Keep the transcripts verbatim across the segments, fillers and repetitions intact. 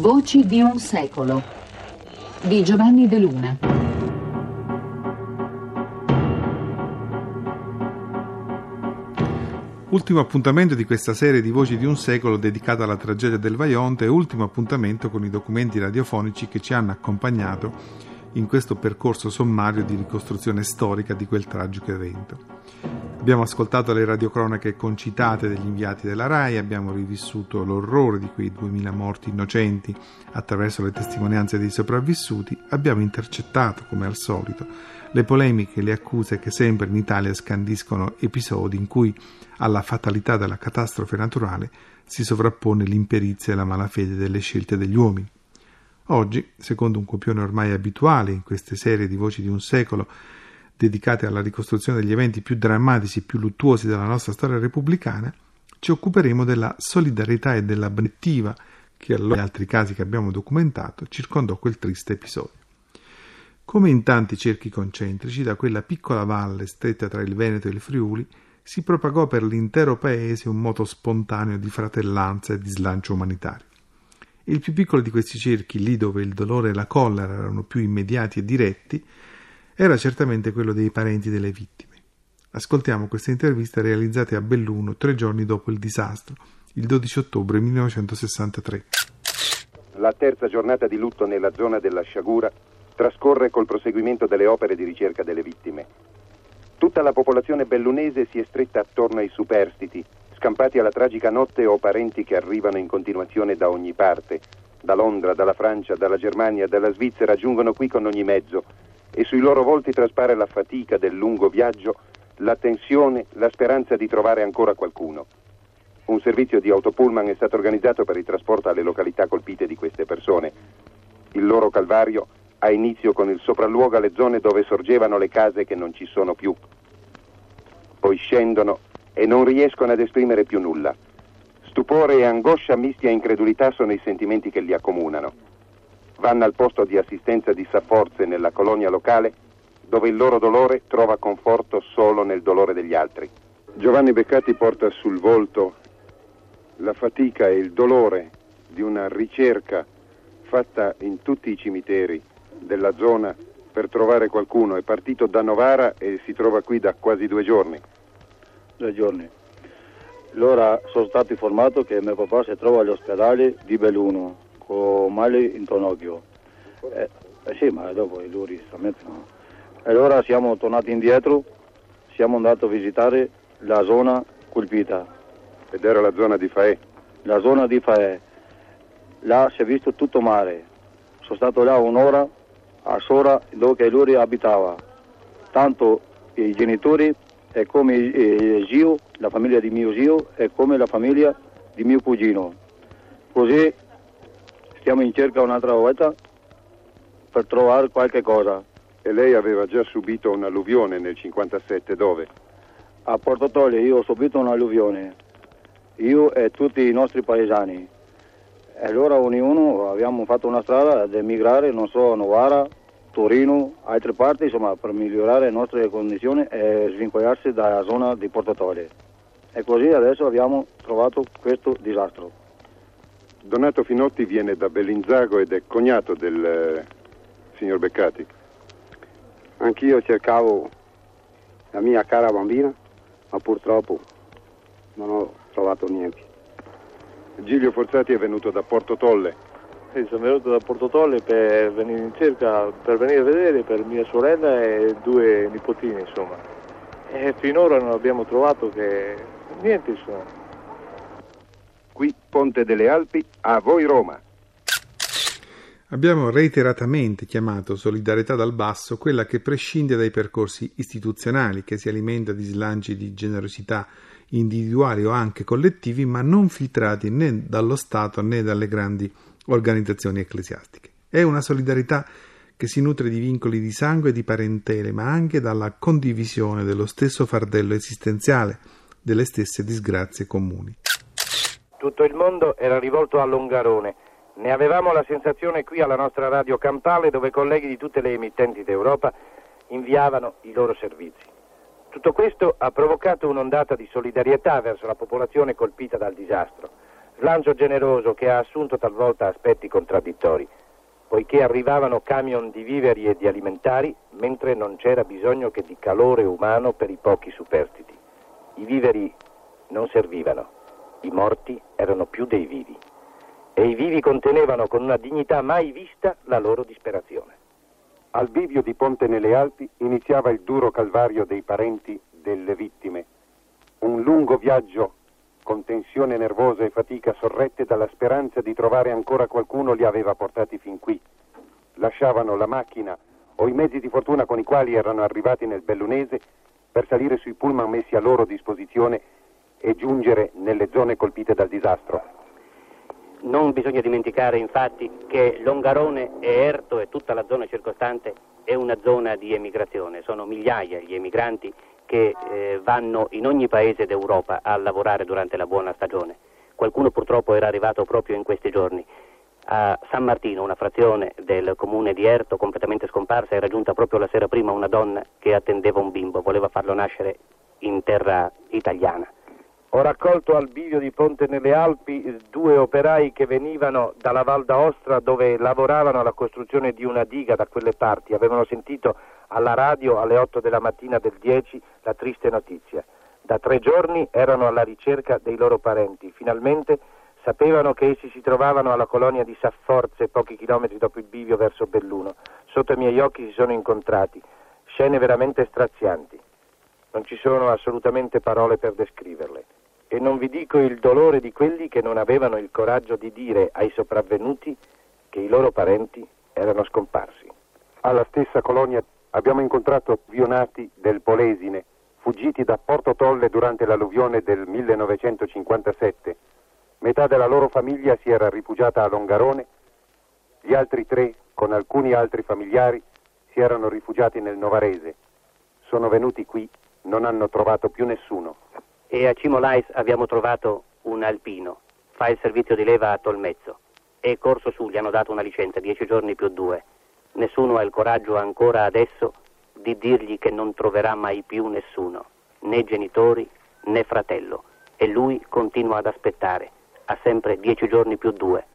Voci di un secolo di Giovanni De Luna. Ultimo appuntamento di questa serie di Voci di un secolo dedicata alla tragedia del Vajont e ultimo appuntamento con i documenti radiofonici che ci hanno accompagnato in questo percorso sommario di ricostruzione storica di quel tragico evento. Abbiamo ascoltato le radiocronache concitate degli inviati della RAI, abbiamo rivissuto l'orrore di quei duemila morti innocenti attraverso le testimonianze dei sopravvissuti, abbiamo intercettato, come al solito, le polemiche e le accuse che sempre in Italia scandiscono episodi in cui alla fatalità della catastrofe naturale si sovrappone l'imperizia e la malafede delle scelte degli uomini. Oggi, secondo un copione ormai abituale in queste serie di Voci di un secolo, dedicate alla ricostruzione degli eventi più drammatici e più luttuosi della nostra storia repubblicana, ci occuperemo della solidarietà e della benettiva che allora, in altri casi che abbiamo documentato, circondò quel triste episodio. Come in tanti cerchi concentrici, da quella piccola valle stretta tra il Veneto e il Friuli, si propagò per l'intero paese un moto spontaneo di fratellanza e di slancio umanitario. Il più piccolo di questi cerchi, lì dove il dolore e la collera erano più immediati e diretti, era certamente quello dei parenti delle vittime. Ascoltiamo queste interviste realizzate a Belluno tre giorni dopo il disastro, il dodici ottobre millenovecentosessantatré. La terza giornata di lutto nella zona della sciagura trascorre col proseguimento delle opere di ricerca delle vittime. Tutta la popolazione bellunese si è stretta attorno ai superstiti, scampati alla tragica notte o parenti che arrivano in continuazione da ogni parte. Da Londra, dalla Francia, dalla Germania, dalla Svizzera giungono qui con ogni mezzo e sui loro volti traspare la fatica del lungo viaggio, la tensione, la speranza di trovare ancora qualcuno. Un servizio di autopullman è stato organizzato per il trasporto alle località colpite di queste persone. Il loro calvario ha inizio con il sopralluogo alle zone dove sorgevano le case che non ci sono più. Poi scendono e non riescono ad esprimere più nulla. Stupore e angoscia misti a incredulità sono i sentimenti che li accomunano. Vanno al posto di assistenza di Safforze nella colonia locale, dove il loro dolore trova conforto solo nel dolore degli altri. Giovanni Beccati porta sul volto la fatica e il dolore di una ricerca fatta in tutti i cimiteri della zona per trovare qualcuno. È partito da Novara e si trova qui da quasi due giorni. Due giorni. Allora sono stato informato che mio papà si trova all'ospedale di Belluno con male in ginocchio. Eh, eh sì, ma dopo lui giustamente no. Allora siamo tornati indietro, siamo andati a visitare la zona colpita. Ed era la zona di Faè? La zona di Faè. Là si è visto tutto mare. Sono stato là un'ora a Sora dove lui abitava. Tanto i genitori e come il zio, la famiglia di mio zio e come la famiglia di mio cugino. Così stiamo in cerca un'altra volta per trovare qualche cosa. E lei aveva già subito un'alluvione nel cinquantasette, dove? A Porto Tolle io ho subito un'alluvione, io e tutti i nostri paesani. E allora ognuno abbiamo fatto una strada ad emigrare, non so, a Novara, Torino, altre parti, insomma, per migliorare le nostre condizioni e svincolarsi dalla zona di Porto Tolle. E così adesso abbiamo trovato questo disastro. Donato Finotti viene da Bellinzago ed è cognato del eh, signor Beccati. Anch'io cercavo la mia cara bambina, ma purtroppo non ho trovato niente. Giglio Forzati è venuto da Porto Tolle. Sì, sono venuto da Porto Tolle per venire in cerca, per venire a vedere per mia sorella e due nipotini, insomma. E finora non abbiamo trovato che niente, insomma. Qui Ponte delle Alpi, a voi Roma. Abbiamo reiteratamente chiamato solidarietà dal basso quella che prescinde dai percorsi istituzionali, che si alimenta di slanci di generosità individuali o anche collettivi, ma non filtrati né dallo Stato né dalle grandi organizzazioni ecclesiastiche. È una solidarietà che si nutre di vincoli di sangue e di parentele, ma anche dalla condivisione dello stesso fardello esistenziale, delle stesse disgrazie comuni. Tutto il mondo era rivolto a Longarone. Ne avevamo la sensazione qui alla nostra radio campale, dove colleghi di tutte le emittenti d'Europa inviavano i loro servizi. Tutto questo ha provocato un'ondata di solidarietà verso la popolazione colpita dal disastro. Slancio generoso che ha assunto talvolta aspetti contraddittori, poiché arrivavano camion di viveri e di alimentari, mentre non c'era bisogno che di calore umano per i pochi superstiti. I viveri non servivano, i morti erano più dei vivi, e i vivi contenevano con una dignità mai vista la loro disperazione. Al bivio di Ponte nelle Alpi iniziava il duro calvario dei parenti delle vittime. Un lungo viaggio con tensione nervosa e fatica sorrette dalla speranza di trovare ancora qualcuno li aveva portati fin qui. Lasciavano la macchina o i mezzi di fortuna con i quali erano arrivati nel Bellunese per salire sui pullman messi a loro disposizione e giungere nelle zone colpite dal disastro. Non bisogna dimenticare infatti che Longarone e Erto e tutta la zona circostante è una zona di emigrazione, sono migliaia gli emigranti che eh, vanno in ogni paese d'Europa a lavorare durante la buona stagione. Qualcuno purtroppo era arrivato proprio in questi giorni. A San Martino, una frazione del comune di Erto completamente scomparsa, era giunta proprio la sera prima una donna che attendeva un bimbo, voleva farlo nascere in terra italiana. Ho raccolto al bivio di Ponte nelle Alpi due operai che venivano dalla Val d'Aosta, dove lavoravano alla costruzione di una diga da quelle parti. Avevano sentito alla radio alle otto della mattina del dieci la triste notizia. Da tre giorni erano alla ricerca dei loro parenti. Finalmente sapevano che essi si trovavano alla colonia di Safforze, pochi chilometri dopo il bivio verso Belluno. Sotto i miei occhi si sono incontrati. Scene veramente strazianti. Non ci sono assolutamente parole per descriverle. E non vi dico il dolore di quelli che non avevano il coraggio di dire ai sopravvenuti che i loro parenti erano scomparsi. Alla stessa colonia abbiamo incontrato vionati del Polesine, fuggiti da Porto Tolle durante l'alluvione del millenovecentocinquantasette. Metà della loro famiglia si era rifugiata a Longarone, gli altri tre, con alcuni altri familiari, si erano rifugiati nel Novarese. Sono venuti qui, non hanno trovato più nessuno. E a Cimolais abbiamo trovato un alpino, fa il servizio di leva a Tolmezzo. È corso su, gli hanno dato una licenza, dieci giorni più due. Nessuno ha il coraggio ancora adesso di dirgli che non troverà mai più nessuno, né genitori né fratello. E lui continua ad aspettare, ha sempre dieci giorni più due.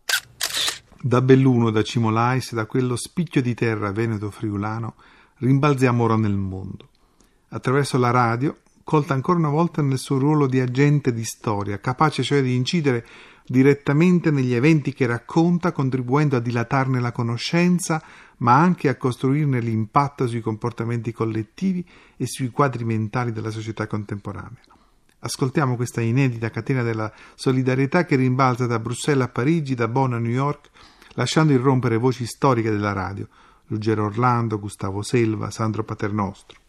Da Belluno, da Cimolais, da quello spicchio di terra veneto-friulano, rimbalziamo ora nel mondo. Attraverso la radio, colta ancora una volta nel suo ruolo di agente di storia, capace cioè di incidere direttamente negli eventi che racconta, contribuendo a dilatarne la conoscenza, ma anche a costruirne l'impatto sui comportamenti collettivi e sui quadri mentali della società contemporanea. Ascoltiamo questa inedita catena della solidarietà che rimbalza da Bruxelles a Parigi, da Bonn a New York, lasciando irrompere voci storiche della radio: Ruggero Orlando, Gustavo Selva, Sandro Paternostro.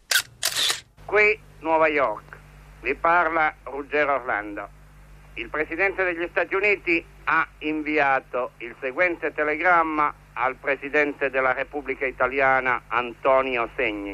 Qui Nuova York, vi parla Ruggero Orlando. Il Presidente degli Stati Uniti ha inviato il seguente telegramma al Presidente della Repubblica Italiana Antonio Segni.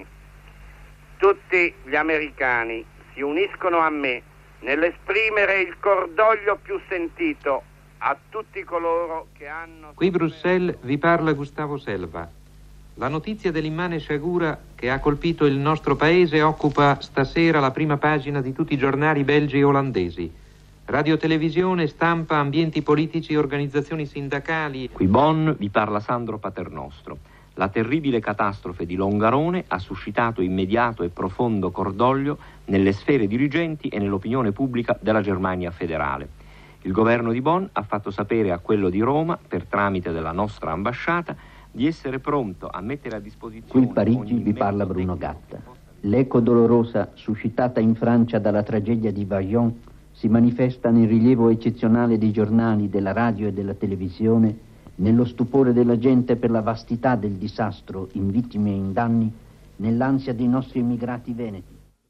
Tutti gli americani si uniscono a me nell'esprimere il cordoglio più sentito a tutti coloro che hanno... Qui Bruxelles vi parla Gustavo Selva. La notizia dell'immane sciagura che ha colpito il nostro paese occupa stasera la prima pagina di tutti i giornali belgi e olandesi. Radio, televisione, stampa, ambienti politici e organizzazioni sindacali. Qui Bonn vi parla Sandro Paternostro. La terribile catastrofe di Longarone ha suscitato immediato e profondo cordoglio nelle sfere dirigenti e nell'opinione pubblica della Germania federale. Il governo di Bonn ha fatto sapere a quello di Roma, per tramite della nostra ambasciata, di essere pronto a mettere a disposizione... Qui Parigi vi parla Bruno Gatta. L'eco dolorosa suscitata in Francia dalla tragedia di Vaillant si manifesta nel rilievo eccezionale dei giornali, della radio e della televisione, nello stupore della gente per la vastità del disastro in vittime e in danni, nell'ansia dei nostri emigrati veneti.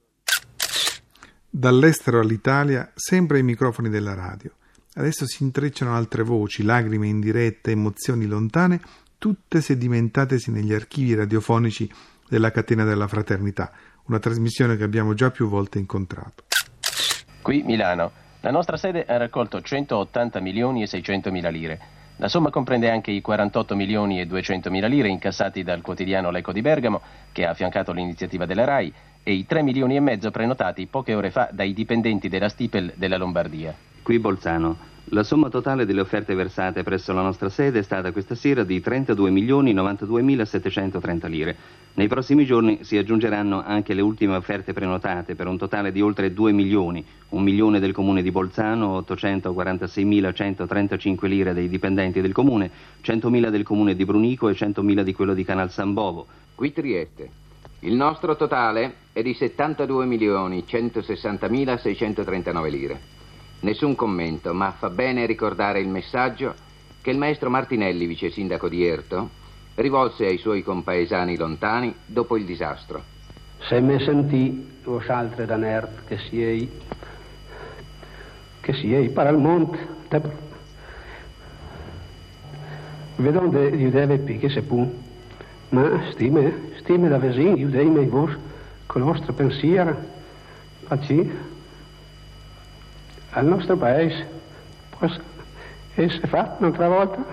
Dall'estero all'Italia, sempre ai microfoni della radio. Adesso si intrecciano altre voci, lacrime indirette, emozioni lontane, tutte sedimentatesi negli archivi radiofonici della catena della fraternità, una trasmissione che abbiamo già più volte incontrato. Qui Milano. La nostra sede ha raccolto centottanta milioni e seicentomila lire. La somma comprende anche i quarantotto milioni e duecentomila lire incassati dal quotidiano L'Eco di Bergamo, che ha affiancato l'iniziativa della RAI, e i tre milioni e mezzo prenotati poche ore fa dai dipendenti della Stipel della Lombardia. Qui Bolzano. La somma totale delle offerte versate presso la nostra sede è stata questa sera di trentadue milioni novantaduemilasettecentotrenta lire. Nei prossimi giorni si aggiungeranno anche le ultime offerte prenotate per un totale di oltre due milioni, un milione del comune di Bolzano, ottocentoquarantaseimilacentotrentacinque lire dei dipendenti del comune, centomila del comune di Brunico e centomila di quello di Canal San Bovo. Qui Trieste. Il nostro totale è di settantadue milioni centosessantamila seicentotrentanove lire. Nessun commento, ma fa bene ricordare il messaggio che il maestro Martinelli, vice sindaco di Erto, rivolse ai suoi compaesani lontani dopo il disastro. Se me sentì vosaltre da Nert che siei che siei para il monte vedonde iudeve pi che se pu ma stime stime da vesin iudei mei vos con nostro pensiero facci al nostro paese possa essere fatto un'altra volta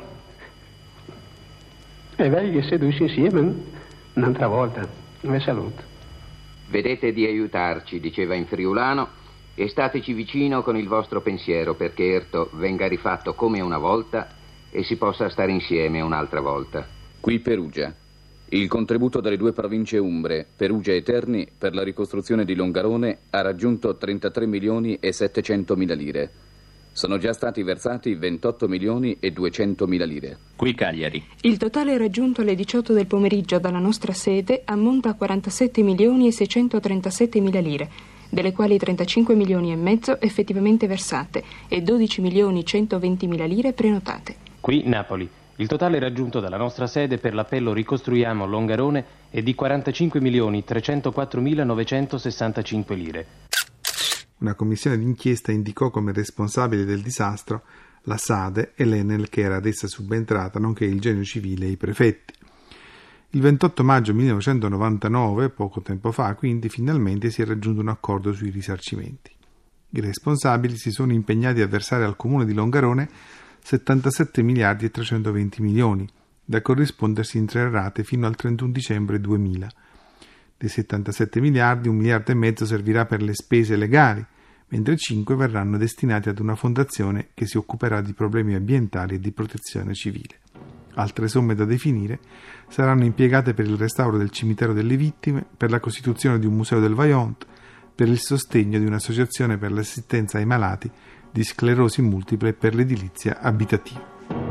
e vedi che sedussi insieme un'altra volta. Vi saluto. Vedete di aiutarci, diceva in friulano, e stateci vicino con il vostro pensiero perché Erto venga rifatto come una volta e si possa stare insieme un'altra volta. Qui Perugia. Il contributo delle due province umbre, Perugia e Terni, per la ricostruzione di Longarone ha raggiunto trentatré milioni e settecentomila lire. Sono già stati versati ventotto milioni e duecentomila lire. Qui Cagliari. Il totale raggiunto alle diciotto del pomeriggio dalla nostra sede ammonta a quarantasette milioni e seicentotrentasette mila lire, delle quali trentacinque milioni e mezzo effettivamente versate e dodici milioni centoventimila lire prenotate. Qui Napoli. Il totale raggiunto dalla nostra sede per l'appello Ricostruiamo Longarone è di quarantacinque milioni trecentoquattromilanovecentosessantacinque lire. Una commissione d'inchiesta indicò come responsabile del disastro la SADE e l'Enel che era ad essa subentrata, nonché il Genio Civile e i prefetti. Il ventotto maggio millenovecentonovantanove, poco tempo fa, quindi, finalmente si è raggiunto un accordo sui risarcimenti. I responsabili si sono impegnati a versare al comune di Longarone settantasette miliardi e trecentoventi milioni, da corrispondersi in tre rate fino al trentuno dicembre duemila. Dei settantasette miliardi, un miliardo e mezzo servirà per le spese legali, mentre cinque verranno destinati ad una fondazione che si occuperà di problemi ambientali e di protezione civile. Altre somme da definire saranno impiegate per il restauro del cimitero delle vittime, per la costituzione di un museo del Vajont, per il sostegno di un'associazione per l'assistenza ai malati di sclerosi multiple e per l'edilizia abitativa.